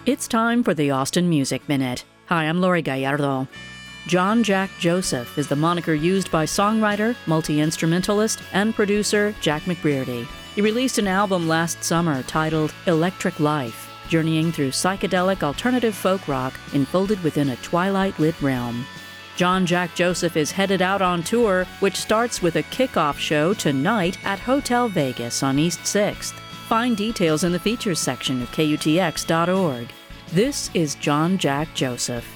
It's time for the Austin Music Minute. Hi, I'm Lori Gallardo. John Jack Joseph is the moniker used by songwriter, multi-instrumentalist, and producer Jack McBrearty. He released an album last summer titled Electric Life, journeying through psychedelic alternative folk rock enfolded within a twilight-lit realm. John Jack Joseph is headed out on tour, which starts with a kickoff show tonight at Hotel Vegas on East 6th. Find details in the features section of KUTX.org. This is John Jack Joseph.